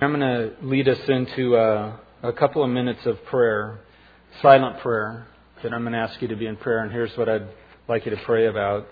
I'm going to lead us into a couple of minutes of prayer, silent prayer, that I'm going to ask you to be in prayer. And here's what I'd like you to pray about.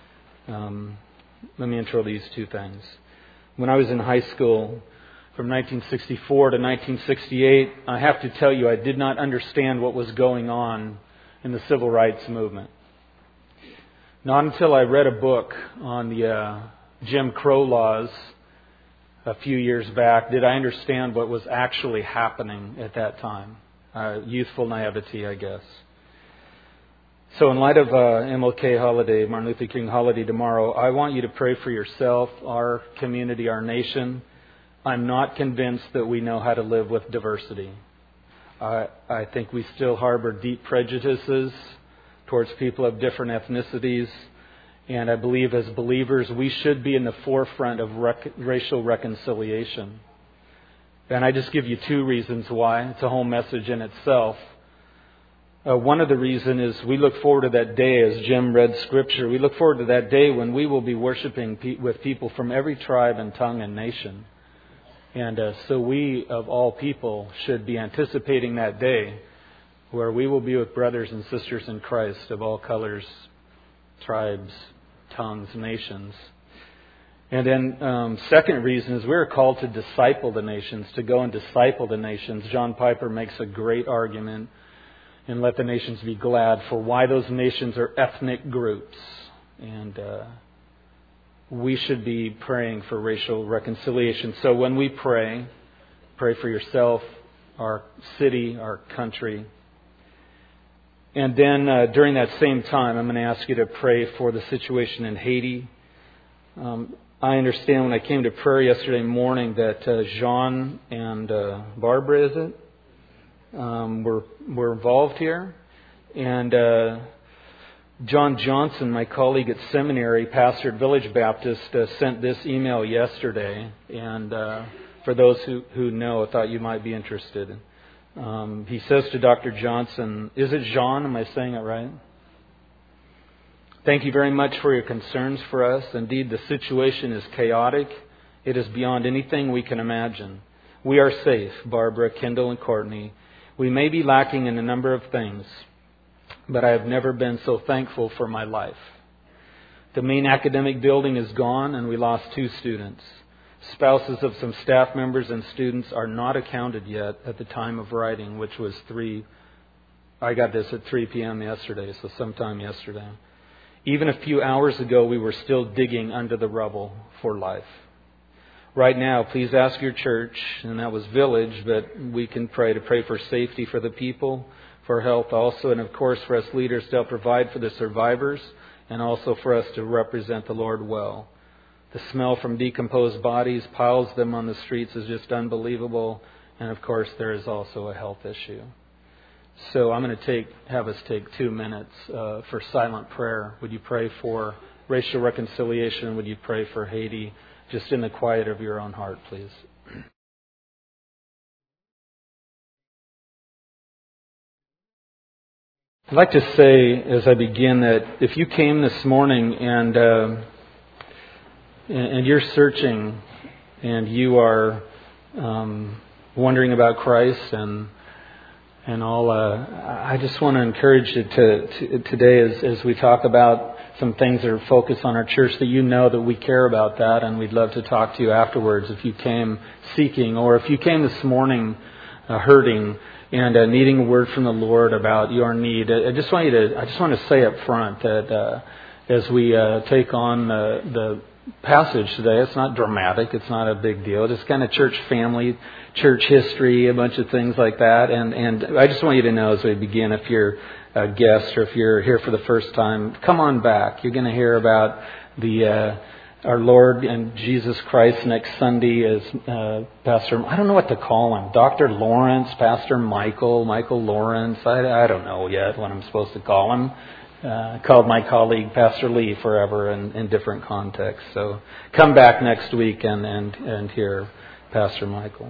Let me intro these two things. When I was in high school, from 1964 to 1968, I have to tell you, I did not understand what was going on in the civil rights movement. Not until I read a book on the Jim Crow laws a few years back did I understand what was actually happening at that time. Youthful naivety, I guess. So in light of MLK holiday, Martin Luther King holiday tomorrow, I want you to pray for yourself, our community, our nation. I'm not convinced that we know how to live with diversity. I think we still harbor deep prejudices towards people of different ethnicities. And I believe as believers, we should be in the forefront of racial reconciliation. And I just give you two reasons why. It's a whole message in itself. One of the reasons is we look forward to that day, as Jim read Scripture, we look forward to that day when we will be worshiping with people from every tribe and tongue and nation. And so we, of all people, should be anticipating that day where we will be with brothers and sisters in Christ of all colors, tribes, tongues, nations. And then second reason is we're called to disciple the nations, to go and disciple the nations. John Piper makes a great argument in Let the Nations Be Glad for why those nations are ethnic groups. And we should be praying for racial reconciliation. So when we pray for yourself, our city, our country. And then during that same time, I'm going to ask you to pray for the situation in Haiti. I understand when I came to prayer yesterday morning that Jean and Barbara, is it, were involved here. And John Johnson, my colleague at seminary, pastor at Village Baptist, sent this email yesterday. And for those who know, I thought you might be interested. He says to Dr. Johnson, is it Jean? Am I saying it right? Thank you very much for your concerns for us. Indeed, the situation is chaotic. It is beyond anything we can imagine. We are safe, Barbara, Kendall, and Courtney. We may be lacking in a number of things, but I have never been so thankful for my life. The main academic building is gone, and we lost 2 students. Spouses of some staff members and students are not accounted yet at the time of writing, which was I got this at 3 p.m. yesterday, so sometime yesterday. Even a few hours ago, we were still digging under the rubble for life. Right now, please ask your church, and that was Village, but we can pray for safety for the people, for health also, and of course for us leaders to help provide for the survivors, and also for us to represent the Lord well. The smell from decomposed bodies, piles them on the streets, is just unbelievable. And of course, there is also a health issue. So I'm going to have us take 2 minutes for silent prayer. Would you pray for racial reconciliation? Would you pray for Haiti? Just in the quiet of your own heart, please. I'd like to say, as I begin, that if you came this morning and you're searching and you are wondering about Christ and all, I just want to encourage you to today as we talk about some things that are focused on our church, that you know that we care about that, and we'd love to talk to you afterwards if you came seeking, or if you came this morning hurting and needing a word from the Lord about your need. I just want to say up front that as we take on the passage today, it's not dramatic, it's not a big deal. It's kind of church family, church history, a bunch of things like that. And I just want you to know as we begin, if you're a guest or if you're here for the first time, come on back. You're going to hear about our Lord and Jesus Christ next Sunday as Pastor, I don't know what to call him, Dr. Lawrence, Pastor Michael Lawrence. I don't know yet what I'm supposed to call him. Called my colleague Pastor Lee forever in different contexts. So come back next week and hear Pastor Michael.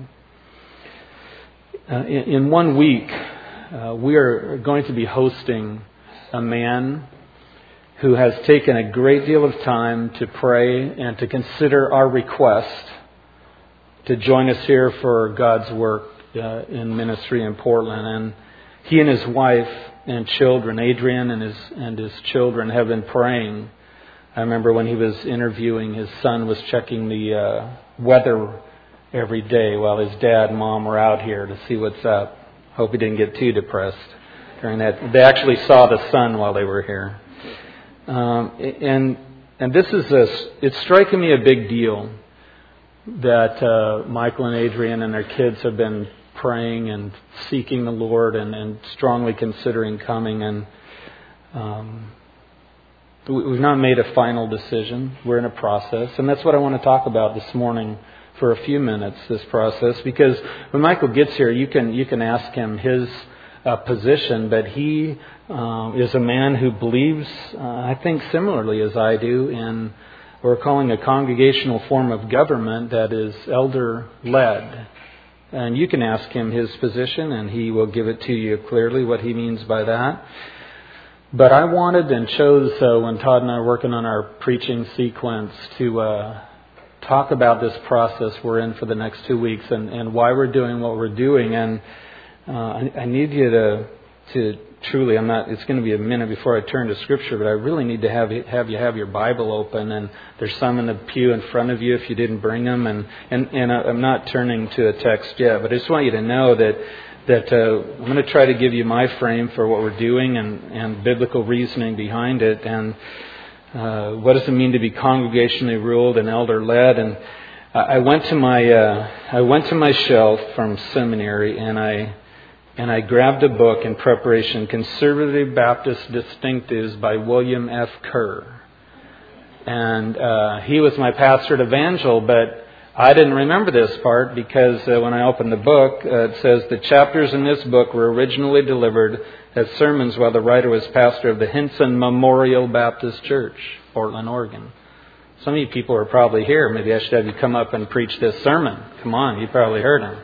In 1 week, we are going to be hosting a man who has taken a great deal of time to pray and to consider our request to join us here for God's work in ministry in Portland. And he and his wife and children, Adrian and his children, have been praying. I remember when he was interviewing, his son was checking the weather every day while his dad and mom were out here to see what's up. Hope he didn't get too depressed during that. They actually saw the sun while they were here. And this is it's striking me a big deal that Michael and Adrian and their kids have been praying and seeking the Lord and strongly considering coming. And we've not made a final decision. We're in a process. And that's what I want to talk about this morning for a few minutes, this process. Because when Michael gets here, you can ask him his position, but he is a man who believes, I think, similarly as I do, in what we're calling a congregational form of government that is elder-led. And you can ask him his position, and he will give it to you clearly, what he means by that. But I wanted and chose, when Todd and I were working on our preaching sequence, to talk about this process we're in for the next 2 weeks and why we're doing what we're doing. And I need you to truly, it's going to be a minute before I turn to Scripture, but I really need to have you have your Bible open, and there's some in the pew in front of you if you didn't bring them, and I'm not turning to a text yet, but I just want you to know that I'm going to try to give you my frame for what we're doing and biblical reasoning behind it, and what does it mean to be congregationally ruled and elder-led. And I went to my shelf from seminary, and I grabbed a book in preparation, Conservative Baptist Distinctives by William F. Kerr. And he was my pastor at Evangel, but I didn't remember this part because when I opened the book, it says the chapters in this book were originally delivered as sermons while the writer was pastor of the Hinson Memorial Baptist Church, Portland, Oregon. Some of you people are probably here. Maybe I should have you come up and preach this sermon. Come on, you probably heard him.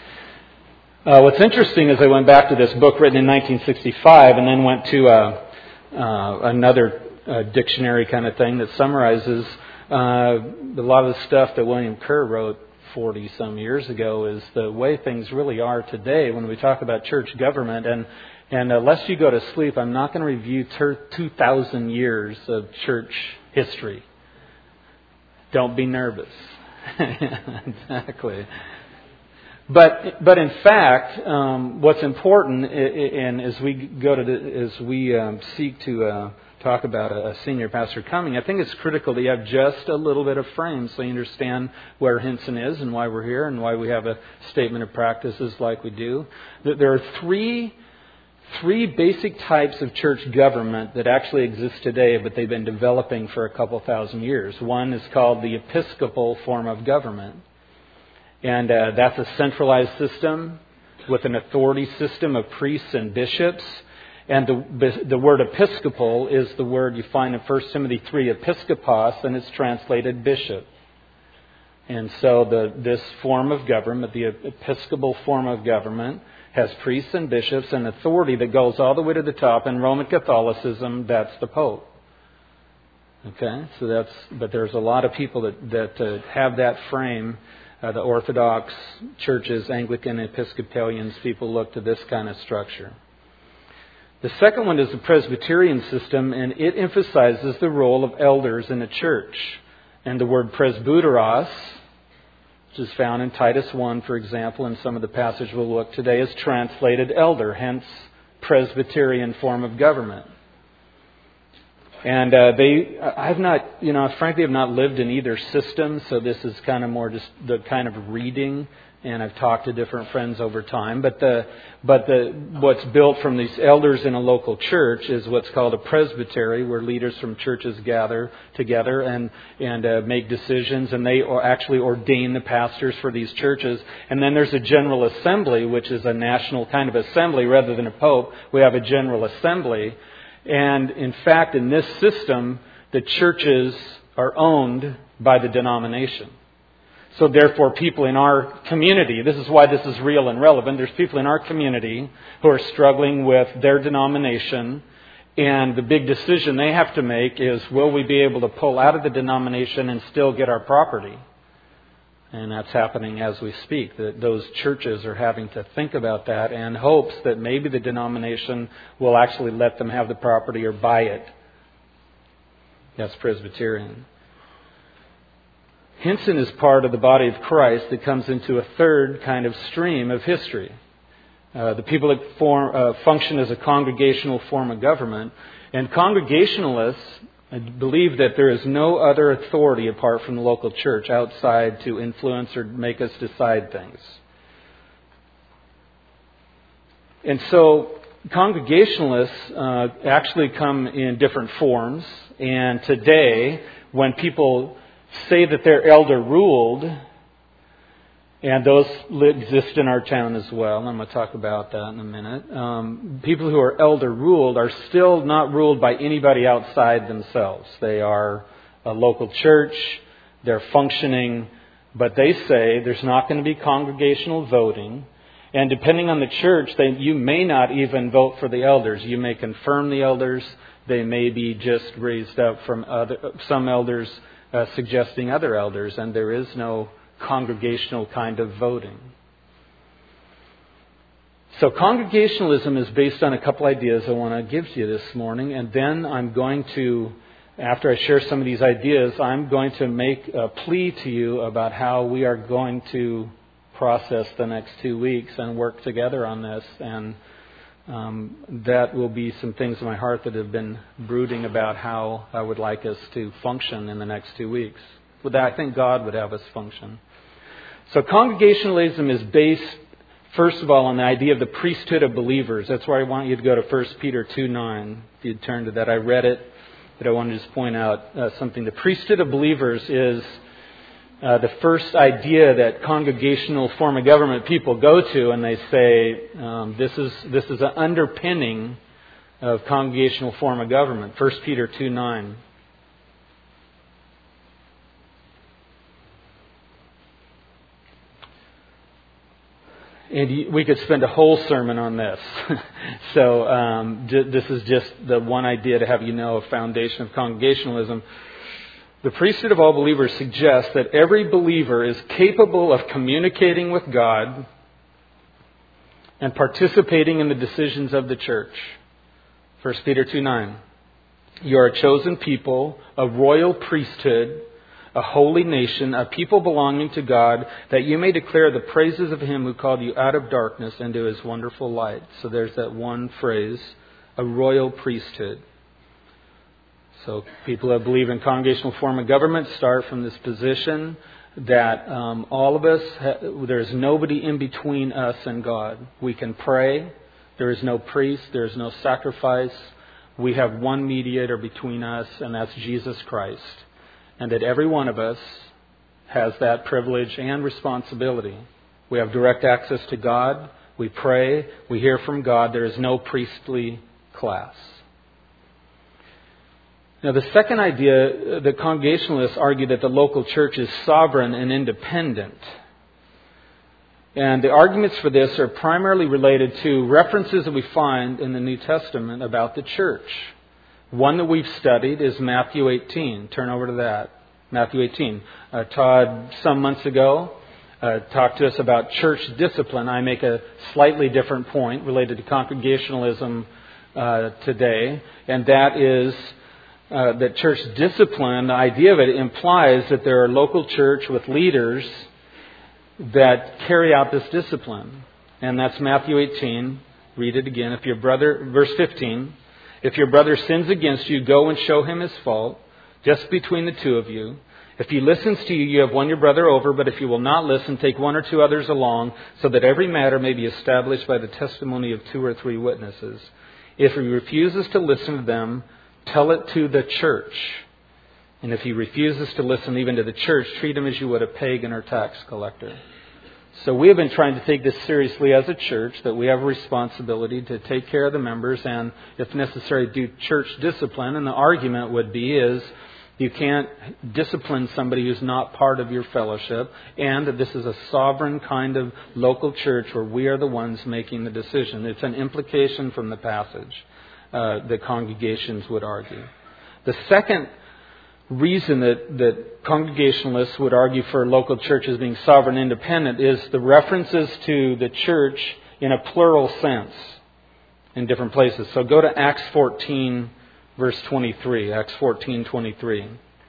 What's interesting is I went back to this book written in 1965 and then went to another dictionary kind of thing that summarizes a lot of the stuff that William Kerr wrote 40-some years ago is the way things really are today when we talk about church government. And lest you go to sleep, I'm not going to review 2,000 years of church history. Don't be nervous. Exactly. But in fact, what's important, and as we seek to talk about a senior pastor coming, I think it's critical that you have just a little bit of frame so you understand where Hinson is and why we're here and why we have a statement of practices like we do. There are three basic types of church government that actually exist today, but they've been developing for a couple thousand years. One is called the Episcopal form of government. And that's a centralized system with an authority system of priests and bishops. And the word Episcopal is the word you find in 1 Timothy 3, Episkopos, and it's translated bishop. And so this form of government, the Episcopal form of government, has priests and bishops and authority that goes all the way to the top. In Roman Catholicism, that's the Pope. Okay, but there's a lot of people that have that frame. The Orthodox churches, Anglican, Episcopalians, people look to this kind of structure. The second one is the Presbyterian system, and it emphasizes the role of elders in the church. And the word presbyteros, which is found in Titus 1, for example, in some of the passage we'll look today, is translated elder, hence Presbyterian form of government. And I've not, frankly, have not lived in either system, so this is kind of more just the kind of reading, and I've talked to different friends over time. But what's built from these elders in a local church is what's called a presbytery, where leaders from churches gather together and make decisions, and they actually ordain the pastors for these churches. And then there's a general assembly, which is a national kind of assembly rather than a pope. We have a general assembly. And in fact, in this system, the churches are owned by the denomination. So therefore, people in our community, this is why this is real and relevant, there's people in our community who are struggling with their denomination, and the big decision they have to make is, will we be able to pull out of the denomination and still get our property? And that's happening as we speak, that those churches are having to think about that and hopes that maybe the denomination will actually let them have the property or buy it. That's Presbyterian. Hinson is part of the body of Christ that comes into a third kind of stream of history. The people that function as a congregational form of government. And Congregationalists believe that there is no other authority apart from the local church outside to influence or make us decide things. And so Congregationalists actually come in different forms. And today, when people say that they're elder-ruled, and those exist in our town as well. I'm going to talk about that in a minute. People who are elder-ruled are still not ruled by anybody outside themselves. They are a local church. They're functioning. But they say there's not going to be congregational voting. And depending on the church, you may not even vote for the elders. You may confirm the elders. They may be just raised up from some elders suggesting other elders. And there is no congregational kind of voting. So congregationalism is based on a couple ideas I want to give to you this morning, and then I'm going to, after I share some of these ideas, I'm going to make a plea to you about how we are going to process the next 2 weeks and work together on this, and that will be some things in my heart that have been brooding about how I would like us to function in the next 2 weeks. With that, I think God would have us function. So congregationalism is based, first of all, on the idea of the priesthood of believers. That's why I want you to go to 1 Peter 2:9. If you'd turn to that, I read it, but I want to just point out something. The priesthood of believers is the first idea that congregational form of government people go to, and they say this is an underpinning of congregational form of government. 1 Peter 2:9. And we could spend a whole sermon on this. So this is just the one idea to have you know a foundation of congregationalism. The priesthood of all believers suggests that every believer is capable of communicating with God and participating in the decisions of the church. 1 Peter 2:9. You are a chosen people, a royal priesthood, a holy nation, a people belonging to God, that you may declare the praises of Him who called you out of darkness into His wonderful light. So there's that one phrase, a royal priesthood. So people that believe in congregational form of government start from this position that all of us, there's nobody in between us and God. We can pray. There is no priest. There is no sacrifice. We have one mediator between us, and that's Jesus Christ. And that every one of us has that privilege and responsibility. We have direct access to God. We pray. We hear from God. There is no priestly class. Now, the second idea, the Congregationalists argue that the local church is sovereign and independent. And the arguments for this are primarily related to references that we find in the New Testament about the church. One that we've studied is Matthew 18. Turn over to that. Matthew 18. Todd, some months ago, talked to us about church discipline. I make a slightly different point related to congregationalism today, and that is that church discipline, the idea of it implies that there are local church with leaders that carry out this discipline. And that's Matthew 18. Read it again. If your brother, verse 15, if your brother sins against you, go and show him his fault, just between the two of you. If he listens to you, you have won your brother over. But if you will not listen, take one or two others along, so that every matter may be established by the testimony of 2 or 3 witnesses. If he refuses to listen to them, tell it to the church. And if he refuses to listen even to the church, treat him as you would a pagan or tax collector. So we have been trying to take this seriously as a church, that we have a responsibility to take care of the members and, if necessary, do church discipline. And the argument would be is you can't discipline somebody who's not part of your fellowship, and that this is a sovereign kind of local church where we are the ones making the decision. It's an implication from the passage, the congregations would argue. The second reason that Congregationalists would argue for local churches being sovereign and independent is the references to the church in a plural sense in different places. So go to Acts 14, verse 23. Acts 14:23.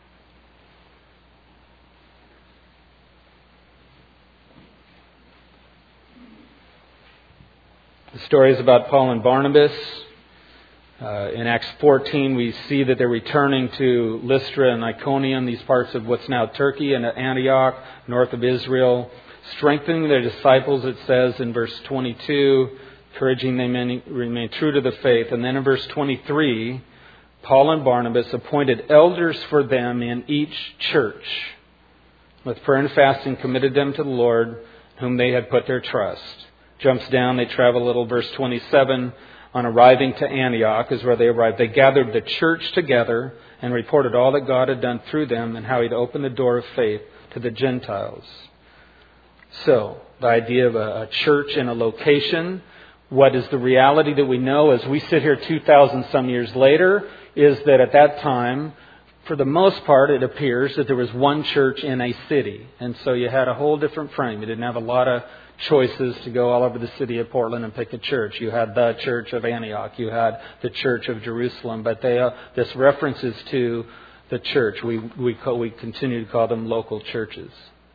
The story is about Paul and Barnabas. In Acts 14, we see that they're returning to Lystra and Iconium, these parts of what's now Turkey, and Antioch, north of Israel, strengthening their disciples, it says in verse 22, encouraging them to remain true to the faith. And then in verse 23, Paul and Barnabas appointed elders for them in each church. With prayer and fasting, committed them to the Lord, whom they had put their trust. Jumps down, they travel a little, verse 27. On arriving to Antioch is where they arrived. They gathered the church together and reported all that God had done through them and how He'd opened the door of faith to the Gentiles. So, the idea of a church in a location, what is the reality that we know as we sit here 2,000 some years later, is that at that time, for the most part, it appears that there was one church in a city. And so you had a whole different frame. You didn't have a lot of choices to go all over the city of Portland and pick a church. You had the church of Antioch. You had the church of Jerusalem. But this references to the church. We continue to call them local churches.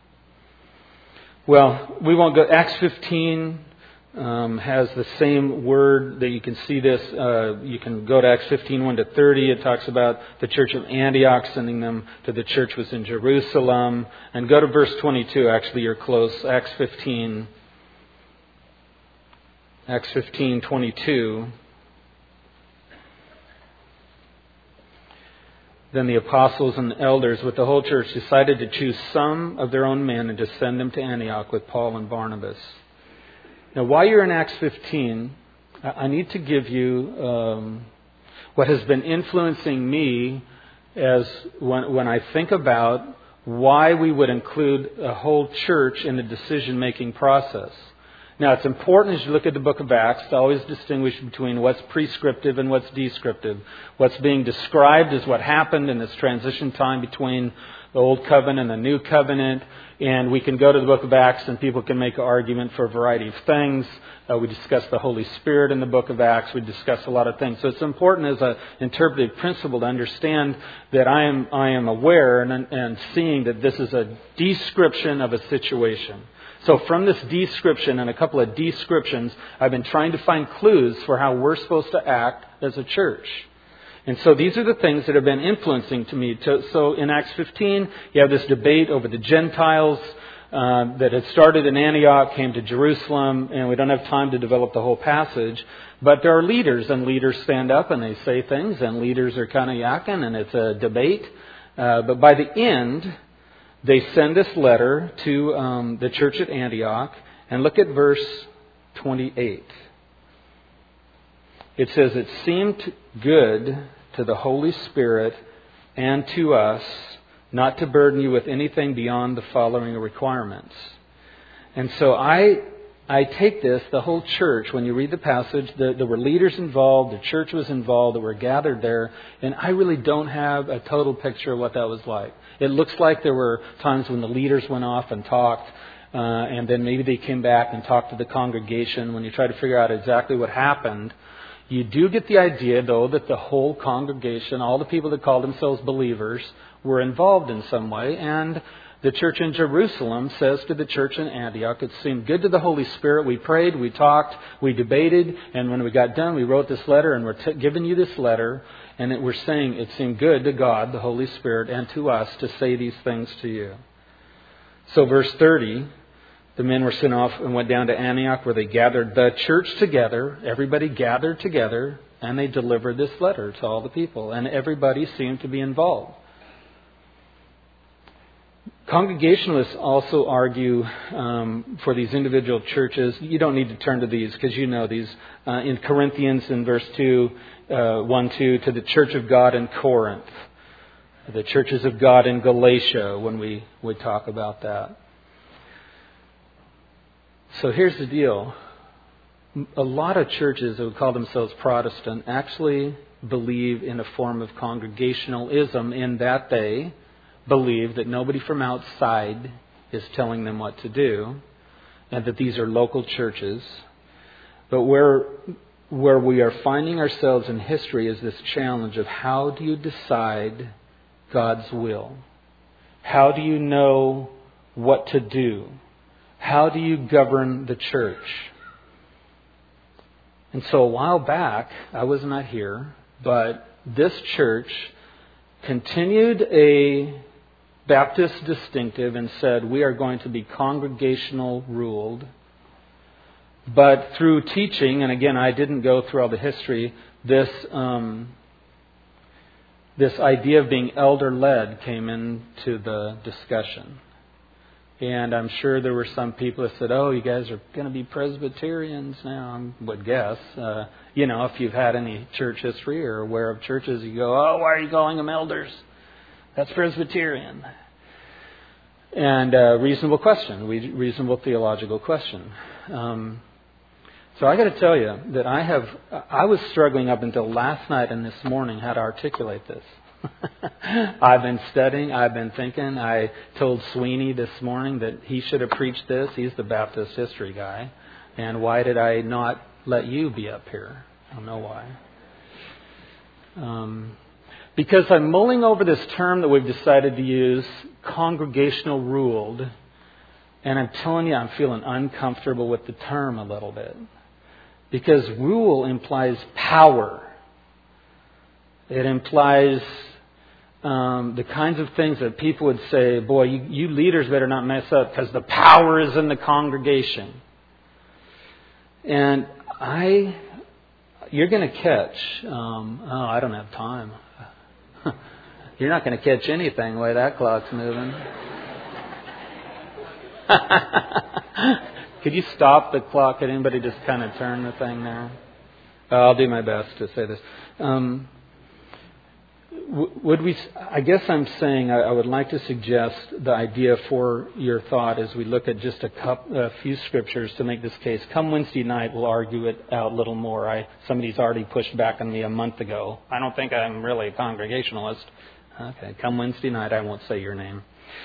Well, we won't go. Acts 15 has the same word that you can see this. You can go to Acts 15, 1-30. It talks about the church of Antioch, sending them to the church was in Jerusalem. And go to verse 22. Actually, you're close. Acts 15, 22. Then the apostles and the elders with the whole church decided to choose some of their own men and to send them to Antioch with Paul and Barnabas. Now, while you're in Acts 15, I need to give you what has been influencing me as when I think about why we would include a whole church in the decision-making process. Now, it's important as you look at the book of Acts to always distinguish between what's prescriptive and what's descriptive. What's being described is what happened in this transition time between the Old Covenant and the New Covenant. And we can go to the book of Acts and people can make an argument for a variety of things. We discuss the Holy Spirit in the book of Acts. We discuss a lot of things. So it's important as an interpretive principle to understand that I am aware and seeing that this is a description of a situation. So from this description and a couple of descriptions, I've been trying to find clues for how we're supposed to act as a church. And so these are the things that have been influencing to me. So in Acts 15, you have this debate over the Gentiles that had started in Antioch, came to Jerusalem, and we don't have time to develop the whole passage. But there are leaders, and leaders stand up and they say things, and leaders are kind of yakking, and it's a debate. But by the end, they send this letter to the church at Antioch, and look at verse 28. It says, "It seemed good to the Holy Spirit and to us not to burden you with anything beyond the following requirements." And so I take this, the whole church, when you read the passage, there were leaders involved, the church was involved, that were gathered there, and I really don't have a total picture of what that was like. It looks like there were times when the leaders went off and talked, and then maybe they came back and talked to the congregation. When you try to figure out exactly what happened, you do get the idea, though, that the whole congregation, all the people that called themselves believers, were involved in some way. And the church in Jerusalem says to the church in Antioch, "It seemed good to the Holy Spirit. We prayed, we talked, we debated, and when we got done, we wrote this letter, and we're giving you this letter, and we're saying it seemed good to God, the Holy Spirit, and to us to say these things to you." So verse 30, the men were sent off and went down to Antioch, where they gathered the church together. Everybody gathered together, and they delivered this letter to all the people. And everybody seemed to be involved. Congregationalists also argue for these individual churches. You don't need to turn to these because you know these. In Corinthians, in verse 2, 1-2, to the church of God in Corinth. The churches of God in Galatia, when we talk about that. So here's the deal. A lot of churches that would call themselves Protestant actually believe in a form of congregationalism in that they believe that nobody from outside is telling them what to do, and that these are local churches. But where we are finding ourselves in history is this challenge of how do you decide God's will? How do you know what to do? How do you govern the church? And so a while back, I was not here, but this church continued a Baptist distinctive and said, we are going to be congregational ruled. But through teaching, and again, I didn't go through all the history, this idea of being elder-led came into the discussion. And I'm sure there were some people that said, oh, you guys are going to be Presbyterians now, I would guess. If you've had any church history or aware of churches, you go, oh, why are you calling them elders? That's Presbyterian. And reasonable question, reasonable theological question. So I got to tell you that I was struggling up until last night and this morning how to articulate this. I've been studying, I've been thinking. I told Sweeney this morning that he should have preached this. He's the Baptist history guy. And why did I not let you be up here? I don't know why. Because I'm mulling over this term that we've decided to use, congregational ruled. And I'm telling you, I'm feeling uncomfortable with the term a little bit. Because rule implies power. It implies the kinds of things that people would say, boy, you leaders better not mess up because the power is in the congregation. And you're going to catch, I don't have time. You're not going to catch anything the way that clock's moving. Could you stop the clock? Could anybody just kind of turn the thing there? I'll do my best to say this. I guess I'm saying I would like to suggest the idea for your thought as we look at just a few scriptures to make this case. Come Wednesday night, we'll argue it out a little more. Somebody's already pushed back on me a month ago. I don't think I'm really a Congregationalist. Okay, come Wednesday night, I won't say your name.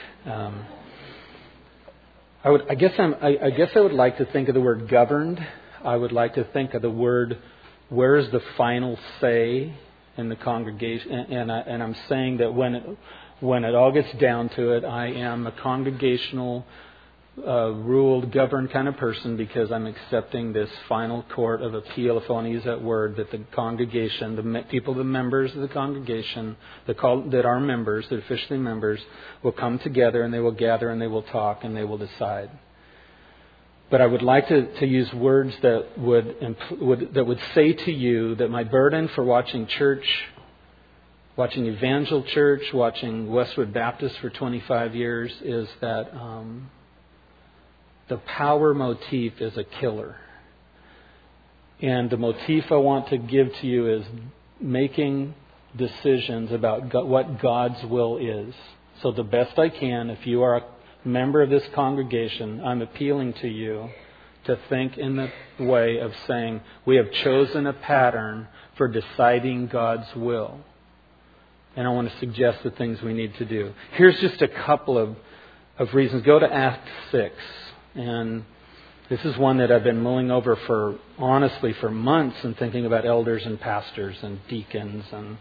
I guess I would like to think of the word governed. I would like to think of the word, where's the final say in the congregation? And I'm saying that when it all gets down to it, I am a congregational, ruled, governed kind of person because I'm accepting this final court of appeal, if I want to use that word, that the congregation, the members of the congregation, that are members, that officially members, will come together and they will gather and they will talk and they will decide. But I would like to use words that would say to you that my burden for watching church, watching Evangel Church, watching Westwood Baptist for 25 years is that the power motif is a killer. And the motif I want to give to you is making decisions about what God's will is. So the best I can, if you are a member of this congregation, I'm appealing to you to think in the way of saying, we have chosen a pattern for deciding God's will. And I want to suggest the things we need to do. Here's just a couple of reasons. Go to Acts 6. And this is one that I've been mulling over for months and thinking about elders and pastors and deacons. And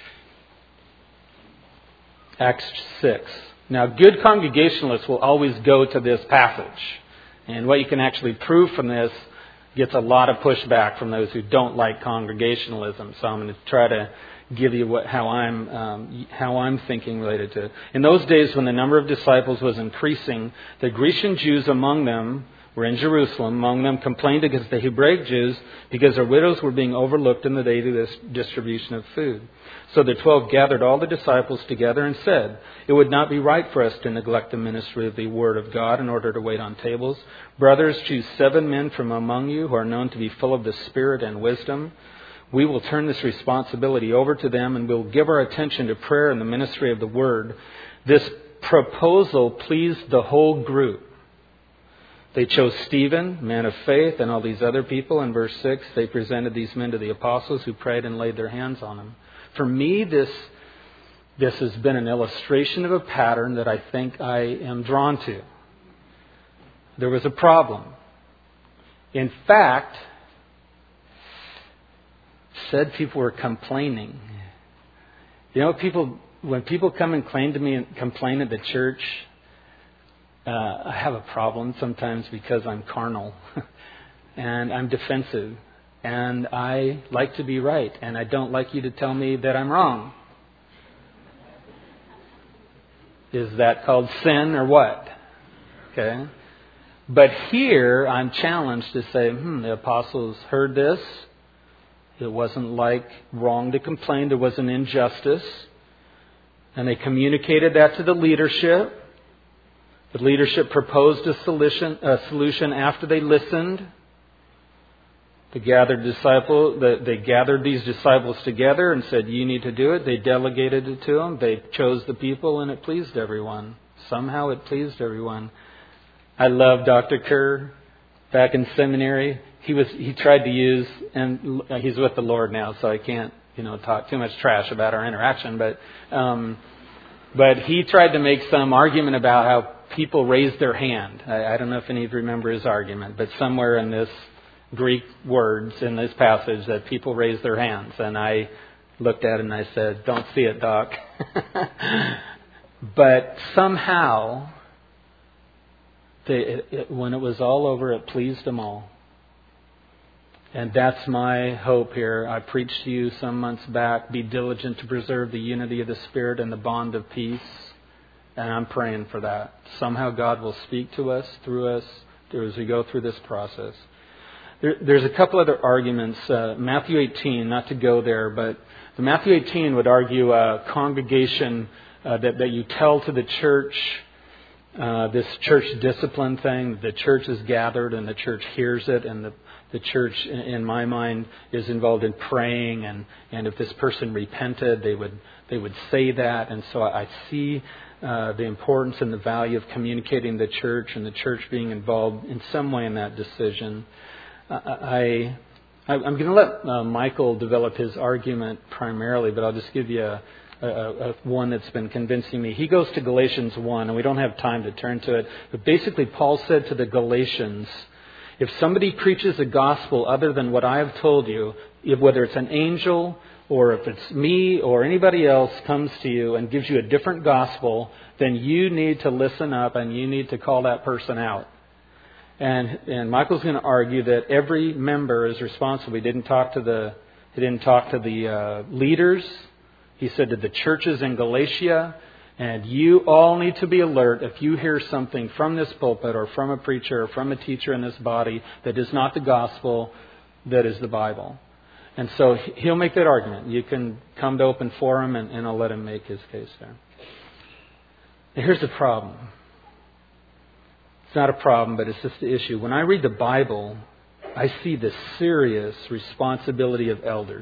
Acts 6. Now, good Congregationalists will always go to this passage. And what you can actually prove from this gets a lot of pushback from those who don't like Congregationalism. So I'm going to try to give you how I'm thinking related to it. In those days when the number of disciples was increasing, the Grecian Jews among them were in Jerusalem. Among them complained against the Hebraic Jews because their widows were being overlooked in the daily distribution of food. So the 12 gathered all the disciples together and said, it would not be right for us to neglect the ministry of the Word of God in order to wait on tables. Brothers, choose 7 men from among you who are known to be full of the Spirit and wisdom. We will turn this responsibility over to them and we'll give our attention to prayer and the ministry of the Word. This proposal pleased the whole group. They chose Stephen, man of faith, and all these other people. In verse 6, they presented these men to the apostles who prayed and laid their hands on them. For me, this has been an illustration of a pattern that I think I am drawn to. There was a problem. In fact, said people were complaining. You know, when people come and claim to me and complain at the church, I have a problem sometimes because I'm carnal and I'm defensive and I like to be right and I don't like you to tell me that I'm wrong. Is that called sin or what? Okay. But here I'm challenged to say, the apostles heard this. It wasn't like wrong to complain. There was an injustice. And they communicated that to the leadership. The leadership proposed a solution after they listened. They gathered these disciples together and said, you need to do it. They delegated it to them. They chose the people and it pleased everyone. Somehow it pleased everyone. I love Dr. Kerr. Back in seminary, he tried to use, and he's with the Lord now, so I can't, talk too much trash about our interaction, but he tried to make some argument about how people raised their hand. I don't know if any of you remember his argument, but somewhere in this Greek words in this passage that people raised their hands. And I looked at it and I said, don't see it, Doc. But somehow, when it was all over, it pleased them all. And that's my hope here. I preached to you some months back, be diligent to preserve the unity of the Spirit and the bond of peace. And I'm praying for that. Somehow God will speak to us, through us, as we go through this process. There's a couple other arguments. Matthew 18, not to go there, but the Matthew 18 would argue a congregation that you tell to the church, this church discipline thing. The church is gathered and the church hears it, and the church, in my mind, is involved in praying, and if this person repented, they would say that. And so I see the importance and the value of communicating the church and the church being involved in some way in that decision. I'm going to let Michael develop his argument primarily, but I'll just give you a one that's been convincing me. He goes to Galatians 1, and we don't have time to turn to it, but basically Paul said to the Galatians, if somebody preaches a gospel other than what I have told you, whether it's an angel or if it's me or anybody else comes to you and gives you a different gospel, then you need to listen up and you need to call that person out. And Michael's going to argue that every member is responsible. He didn't talk to the leaders. He said to the churches in Galatia, and you all need to be alert if you hear something from this pulpit or from a preacher or from a teacher in this body that is not the gospel, that is the Bible. And so he'll make that argument. You can come to open forum and I'll let him make his case there. And here's the problem. It's not a problem, but it's just the issue. When I read the Bible, I see the serious responsibility of elders.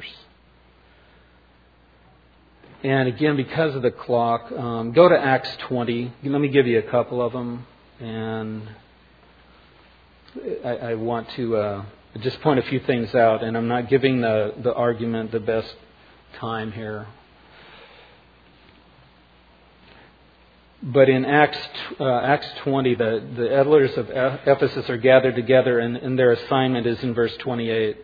And again, because of the clock, go to Acts 20. Let me give you a couple of them. And I want to just point a few things out. And I'm not giving the argument the best time here. But in Acts 20, the elders of Ephesus are gathered together, and their assignment is in verse 28.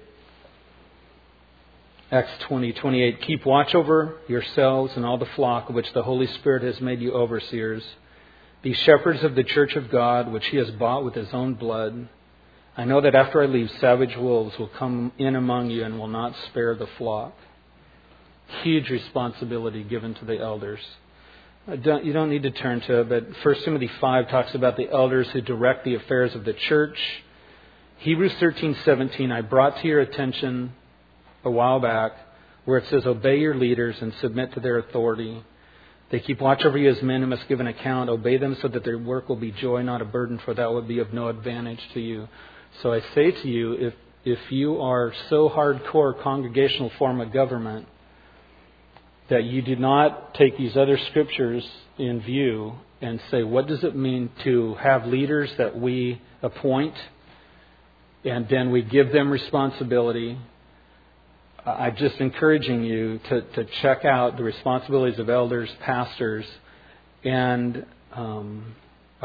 Acts 20:28. Keep watch over yourselves and all the flock of which the Holy Spirit has made you overseers. Be shepherds of the church of God, which He has bought with His own blood. I know that after I leave, savage wolves will come in among you and will not spare the flock. Huge responsibility given to the elders. You don't need to turn to it, but 1 Timothy 5 talks about the elders who direct the affairs of the church. Hebrews 13:17, I brought to your attention a while back, where it says, obey your leaders and submit to their authority. They keep watch over you as men who must give an account. Obey them so that their work will be joy, not a burden, for that would be of no advantage to you. So I say to you, if you are so hardcore congregational form of government that you do not take these other scriptures in view and say, what does it mean to have leaders that we appoint and then we give them responsibility? I'm just encouraging you to check out the responsibilities of elders, pastors, and I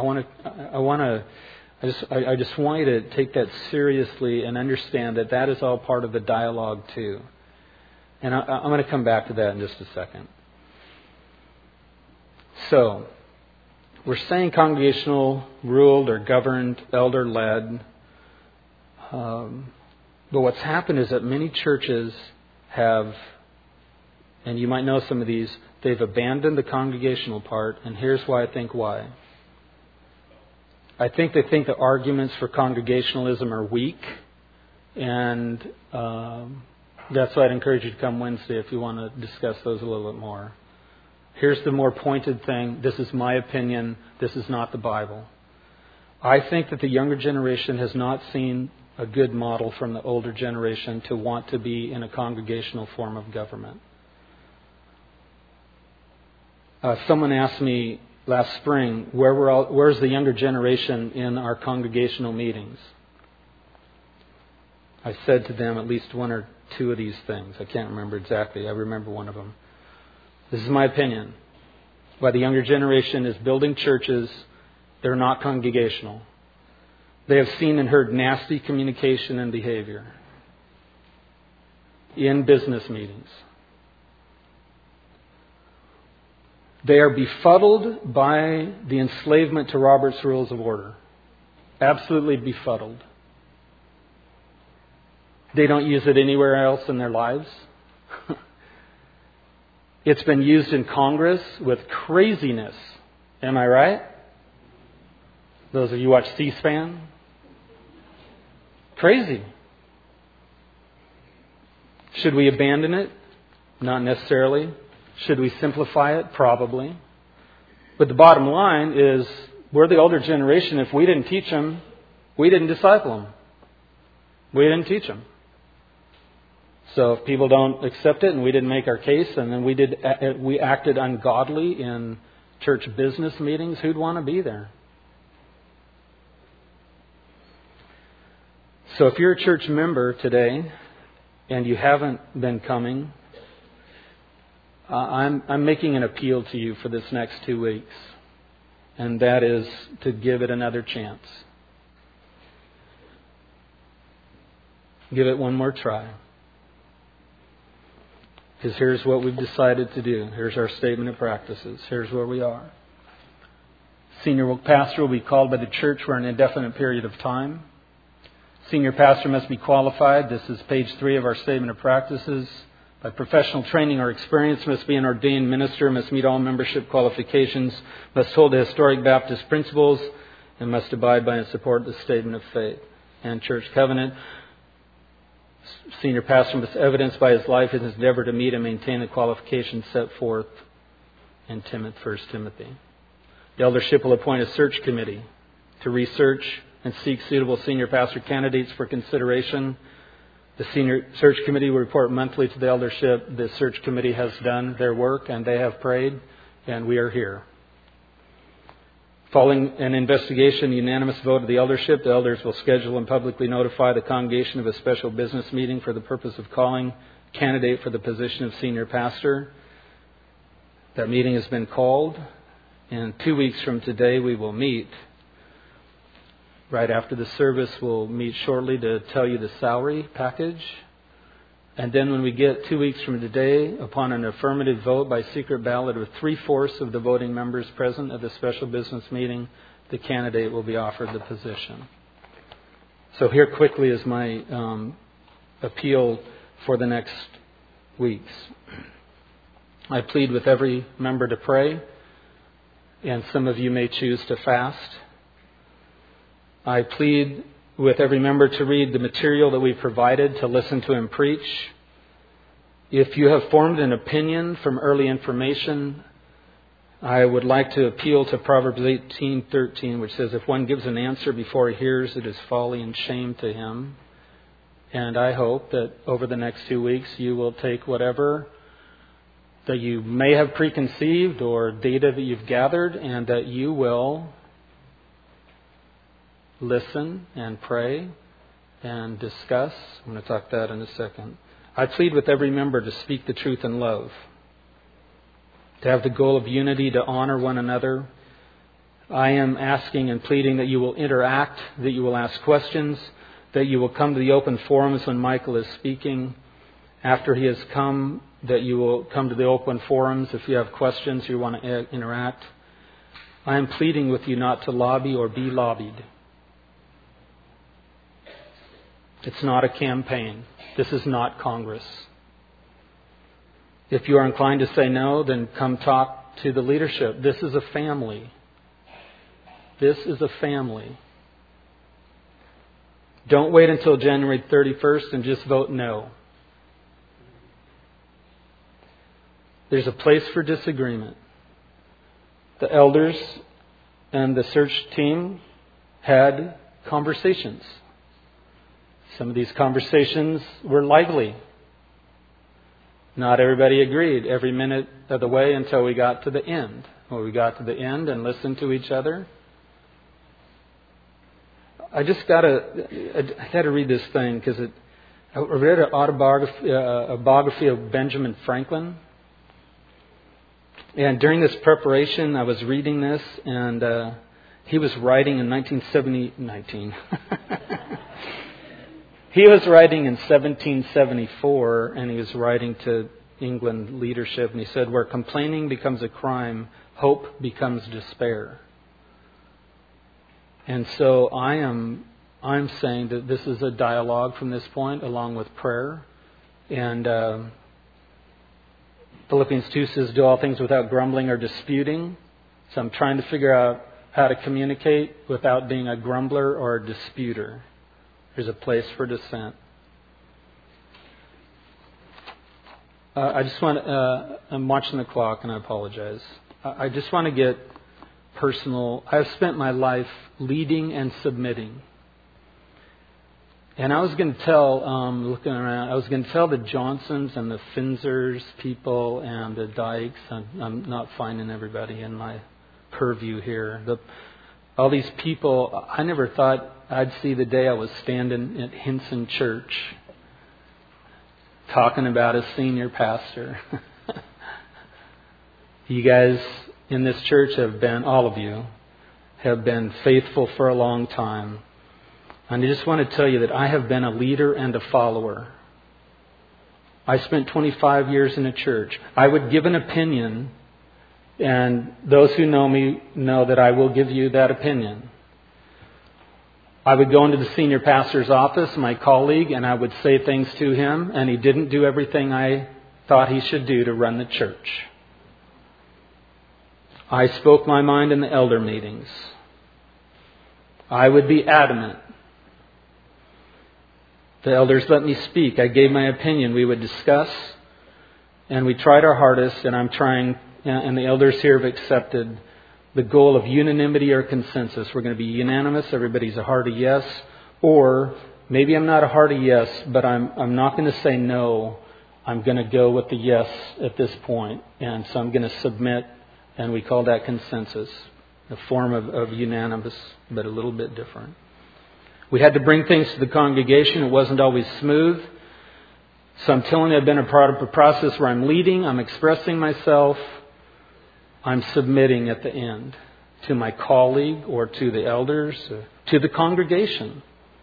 just want you to take that seriously and understand that that is all part of the dialogue too. And I'm going to come back to that in just a second. So, we're saying congregational, ruled or governed, elder-led. But what's happened is that many churches have, and you might know some of these, they've abandoned the congregational part, and here's why I think why. I think they think the arguments for congregationalism are weak, and that's why I'd encourage you to come Wednesday if you want to discuss those a little bit more. Here's the more pointed thing. This is my opinion. This is not the Bible. I think that the younger generation has not seen a good model from the older generation to want to be in a congregational form of government. Someone asked me last spring, where's the younger generation in our congregational meetings? I said to them at least one or two of these things. I can't remember exactly. I remember one of them. This is my opinion. Why the younger generation is building churches, they're not congregational. They have seen and heard nasty communication and behavior in business meetings. They are befuddled by the enslavement to Robert's Rules of Order. Absolutely befuddled. They don't use it anywhere else in their lives. It's been used in Congress with craziness. Am I right? Those of you who watch C-SPAN? Crazy. Should we abandon it? Not necessarily. Should we simplify it? Probably. But the bottom line is, we're the older generation. If we didn't teach them, we didn't disciple them. We didn't teach them. So if people don't accept it and we didn't make our case, and then we acted ungodly in church business meetings, who'd want to be there? So if you're a church member today and you haven't been coming, I'm making an appeal to you for this next 2 weeks, and that is to give it another chance. Give it one more try. Because here's what we've decided to do. Here's our statement of practices. Here's where we are. Senior pastor will be called by the church for an indefinite period of time. Senior pastor must be qualified. This is page 3 of our statement of practices. By professional training or experience, must be an ordained minister, must meet all membership qualifications, must hold the historic Baptist principles, and must abide by and support the statement of faith and church covenant. Senior pastor must evidence by his life his endeavor to meet and maintain the qualifications set forth in 1 Timothy. The eldership will appoint a search committee to research and seek suitable senior pastor candidates for consideration. The senior search committee will report monthly to the eldership. The search committee has done their work and they have prayed, and we are here. Following an investigation, unanimous vote of the eldership, the elders will schedule and publicly notify the congregation of a special business meeting for the purpose of calling a candidate for the position of senior pastor. That meeting has been called, and 2 weeks from today we will meet. Right after the service, we'll meet shortly to tell you the salary package. And then when we get 2 weeks from today, upon an affirmative vote by secret ballot with 3/4 of the voting members present at the special business meeting, the candidate will be offered the position. So here quickly is my appeal for the next weeks. I plead with every member to pray, and some of you may choose to fast. I plead with every member to read the material that we've provided, to listen to him preach. If you have formed an opinion from early information, I would like to appeal to Proverbs 18:13, which says, if one gives an answer before he hears, it is folly and shame to him. And I hope that over the next 2 weeks you will take whatever that you may have preconceived or data that you've gathered, and that you will listen and pray and discuss. I'm going to talk that in a second. I plead with every member to speak the truth in love, to have the goal of unity, to honor one another. I am asking and pleading that you will interact, that you will ask questions, that you will come to the open forums when Michael is speaking. After he has come, that you will come to the open forums if you have questions, you want to interact. I am pleading with you not to lobby or be lobbied. It's not a campaign. This is not Congress. If you are inclined to say no, then come talk to the leadership. This is a family. This is a family. Don't wait until January 31st and just vote no. There's a place for disagreement. The elders and the search team had conversations. Some of these conversations were lively. Not everybody agreed every minute of the way until we got to the end. When we got to the end and listened to each other, I got to read this thing because I read an autobiography, a biography of Benjamin Franklin. And during this preparation, I was reading this, and he was writing in 1970. He was writing in 1774, and he was writing to England leadership, and he said, "Where complaining becomes a crime, hope becomes despair." And so I'm saying that this is a dialogue from this point, along with prayer. And Philippians 2 says, "Do all things without grumbling or disputing." So I'm trying to figure out how to communicate without being a grumbler or a disputer. There's a place for dissent. I'm watching the clock and I apologize. I just want to get personal. I've spent my life leading and submitting. And I was going to tell, looking around, I was going to tell the Johnsons and the Finzers people and the Dykes. I'm not finding everybody in my purview here. All these people, I never thought I'd see the day I was standing at Hinson Church talking about a senior pastor. You guys in this church have been, all of you, have been faithful for a long time. And I just want to tell you that I have been a leader and a follower. I spent 25 years in a church. I would give an opinion, and those who know me know that I will give you that opinion. I would go into the senior pastor's office, my colleague, and I would say things to him, and he didn't do everything I thought he should do to run the church. I spoke my mind in the elder meetings. I would be adamant. The elders let me speak. I gave my opinion. We would discuss, and we tried our hardest, and the elders here have accepted the goal of unanimity or consensus. We're going to be unanimous. Everybody's a hearty yes. Or maybe I'm not a hearty yes, but I'm not going to say no. I'm going to go with the yes at this point. And so I'm going to submit, and we call that consensus, a form of unanimous, but a little bit different. We had to bring things to the congregation. It wasn't always smooth. So I'm telling you, I've been a part of a process where I'm leading, I'm expressing myself, I'm submitting at the end to my colleague or to the elders, to the congregation.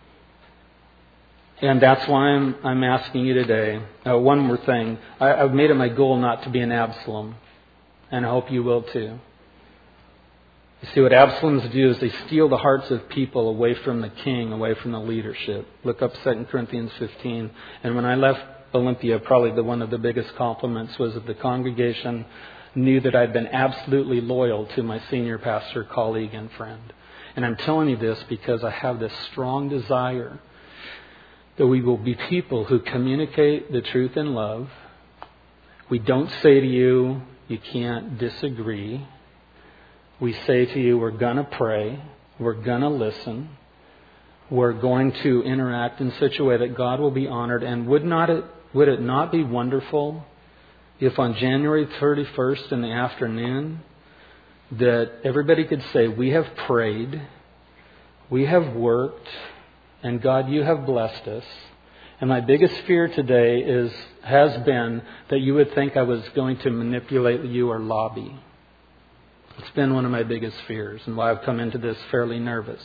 And that's why I'm asking you today. One more thing. I've made it my goal not to be an Absalom. And I hope you will too. You see, what Absaloms do is they steal the hearts of people away from the king, away from the leadership. Look up 2 Corinthians 15. And when I left Olympia, probably one of the biggest compliments was that the congregation knew that I'd been absolutely loyal to my senior pastor, colleague, and friend. And I'm telling you this because I have this strong desire that we will be people who communicate the truth in love. We don't say to you, you can't disagree. We say to you, we're going to pray. We're going to listen. We're going to interact in such a way that God will be honored. And would it not be wonderful if on January 31st in the afternoon that everybody could say, we have prayed, we have worked, and God, you have blessed us. And my biggest fear today has been that you would think I was going to manipulate you or lobby. It's been one of my biggest fears and why I've come into this fairly nervous.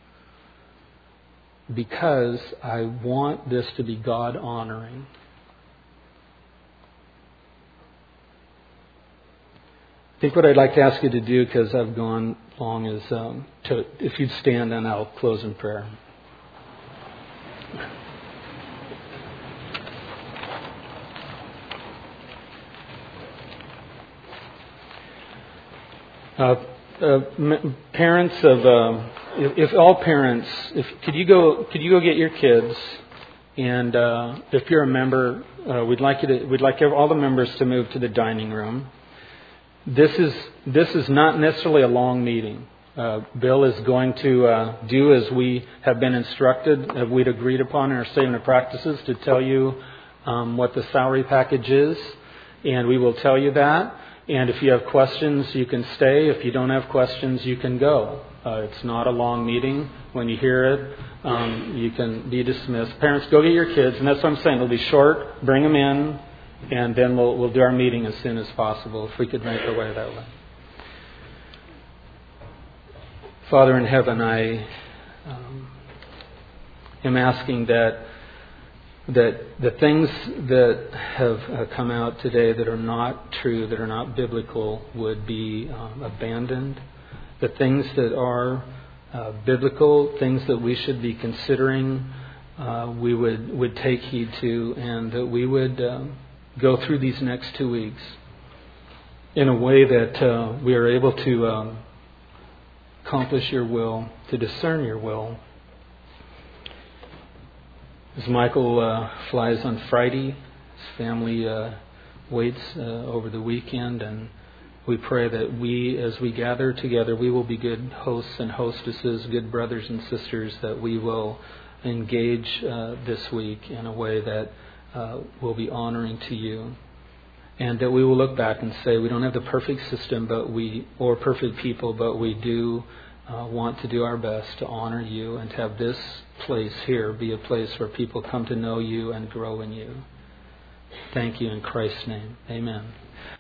Because I want this to be God-honoring. I think what I'd like to ask you to do, because I've gone long, is if you'd stand and I'll close in prayer. Parents of, if all parents, could you go get your kids, and if you're a member, we'd like all the members to move to the dining room. This is not necessarily a long meeting. Bill is going to do as we have been instructed, we'd agreed upon in our statement of practices, to tell you what the salary package is, and we will tell you that. And if you have questions, you can stay. If you don't have questions, you can go. It's not a long meeting. When you hear it, you can be dismissed. Parents, go get your kids. And that's what I'm saying. It'll be short. Bring them in. And then we'll do our meeting as soon as possible, if we could make our way that way. Father in heaven, I am asking that the things that have come out today that are not true, that are not biblical, would be abandoned. The things that are biblical, things that we should be considering, we would take heed to, and that we would go through these next 2 weeks in a way that we are able to accomplish your will, to discern your will. As Michael flies on Friday, his family waits over the weekend, and we pray that we, as we gather together, we will be good hosts and hostesses, good brothers and sisters, that we will engage this week in a way that will be honoring to you. And that we will look back and say, we don't have the perfect system or perfect people, but we do want to do our best to honor you and to have this place here be a place where people come to know you and grow in you. Thank you in Christ's name. Amen.